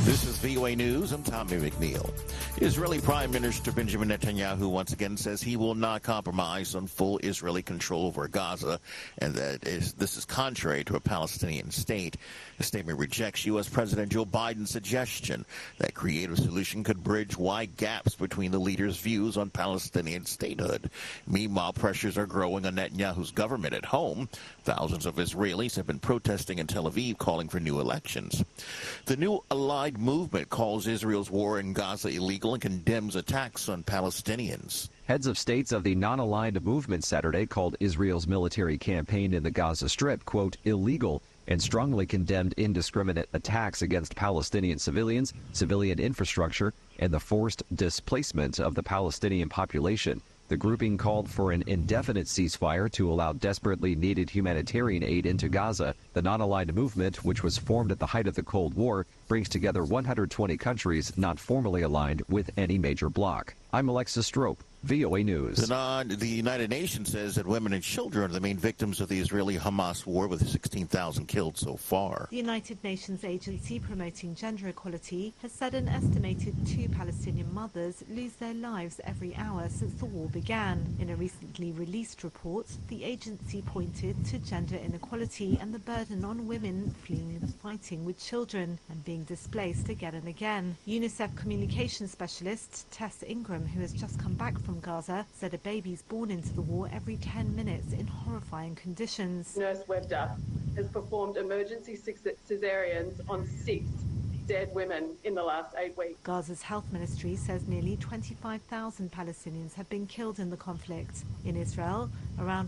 This is VOA News. I'm Tommy McNeil. Israeli Prime Minister Benjamin Netanyahu once again says he will not compromise on full Israeli control over Gaza, and that this is contrary to a Palestinian state. The statement rejects U.S. President Joe Biden's suggestion that creative solution could bridge wide gaps between the leaders' views on Palestinian statehood. Meanwhile, pressures are growing on Netanyahu's government at home. Thousands of Israelis have been protesting in Tel Aviv, calling for new elections. The new Allied movement calls Israel's war in Gaza illegal and condemns attacks on Palestinians. Heads of states of the non-aligned movement Saturday called Israel's military campaign in the Gaza Strip, quote, illegal, and strongly condemned indiscriminate attacks against Palestinian civilians, civilian infrastructure, and the forced displacement of the Palestinian population. The grouping called for an indefinite ceasefire to allow desperately needed humanitarian aid into Gaza. The non-aligned movement, which was formed at the height of the Cold War, brings together 120 countries not formally aligned with any major bloc. I'm Alexis Strope, VOA News. The United Nations says that women and children are the main victims of the Israeli-Hamas war, with 16,000 killed so far. The United Nations agency promoting gender equality has said an estimated 2 Palestinian mothers lose their lives every hour since the war began. In a recently released report, the agency pointed to gender inequality and the burden on women fleeing the fighting with children and being displaced again and again. UNICEF communications specialist Tess Ingram, who has just come back from Gaza, said a baby's born into the war every 10 minutes in horrifying conditions. Nurse Webster has performed emergency cesareans on 6 dead women in the last 8 weeks. Gaza's health ministry says nearly 25,000 Palestinians have been killed in the conflict. In Israel, around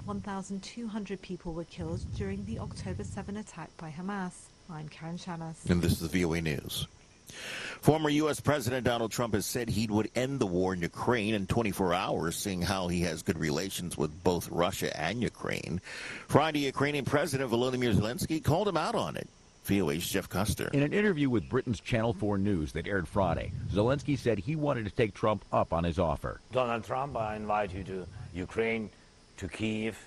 1,200 people were killed during the October 7 attack by Hamas. I'm Karen Shamas. And this is the VOA News. Former U.S. President Donald Trump has said he would end the war in Ukraine in 24 hours, seeing how he has good relations with both Russia and Ukraine. Friday, Ukrainian President Volodymyr Zelensky called him out on it. VOA's Jeff Custer. In an interview with Britain's Channel 4 News that aired Friday, Zelensky said he wanted to take Trump up on his offer. Donald Trump, I invite you to Ukraine, to Kyiv.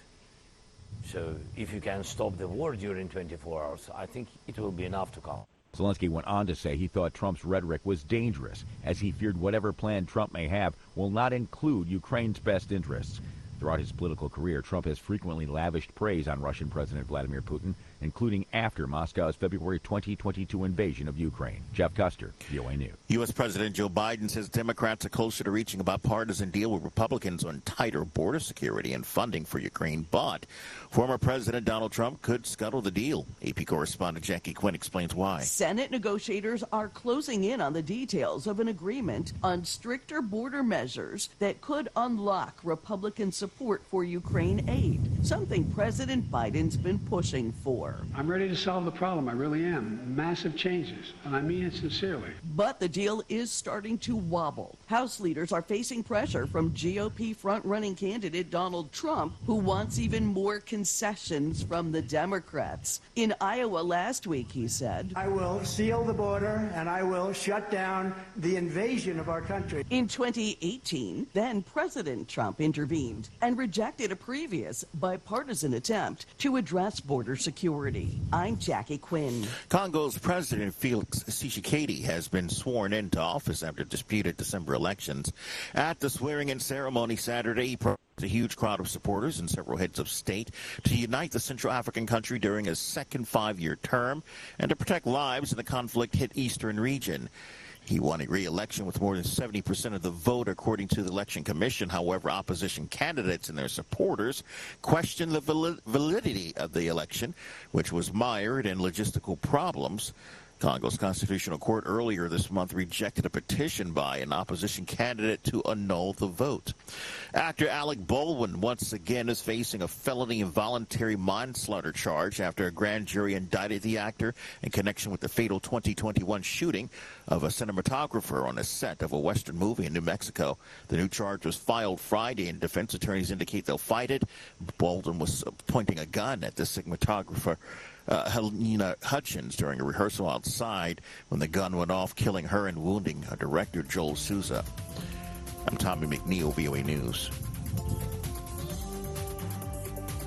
So if you can stop the war during 24 hours, I think it will be enough to come. Zelensky went on to say he thought Trump's rhetoric was dangerous, as he feared whatever plan Trump may have will not include Ukraine's best interests. Throughout his political career, Trump has frequently lavished praise on Russian President Vladimir Putin, including after Moscow's February 2022 invasion of Ukraine. Jeff Custer, VOA News. U.S. President Joe Biden says Democrats are closer to reaching a bipartisan deal with Republicans on tighter border security and funding for Ukraine, but former President Donald Trump could scuttle the deal. AP correspondent Jackie Quinn explains why. Senate negotiators are closing in on the details of an agreement on stricter border measures that could unlock Republican support for Ukraine aid, something President Biden's been pushing for. I'm ready to solve the problem. I really am. Massive changes, and I mean it sincerely. But the deal is starting to wobble. House leaders are facing pressure from GOP front-running candidate Donald Trump, who wants even more concessions from the Democrats. In Iowa last week, he said, I will seal the border and I will shut down the invasion of our country. In 2018, then President Trump intervened and rejected a previous bipartisan attempt to address border security. I'm Jackie Quinn. Congo's President Felix Tshisekedi has been sworn into office after disputed December elections. At the swearing-in ceremony Saturday, he promised a huge crowd of supporters and several heads of state to unite the Central African country during his second 5-year term and to protect lives in the conflict-hit eastern region. He won a re-election with more than 70% of the vote, according to the Election Commission. However, opposition candidates and their supporters questioned the validity of the election, which was mired in logistical problems. Congo's Constitutional Court earlier this month rejected a petition by an opposition candidate to annul the vote. Actor Alec Baldwin once again is facing a felony involuntary manslaughter charge after a grand jury indicted the actor in connection with the fatal 2021 shooting of a cinematographer on a set of a Western movie in New Mexico. The new charge was filed Friday, and defense attorneys indicate they'll fight it. Baldwin was pointing a gun at the cinematographer Helena Hutchins during a rehearsal outside when the gun went off, killing her and wounding director Joel Souza. I'm Tommy McNeil, VOA News.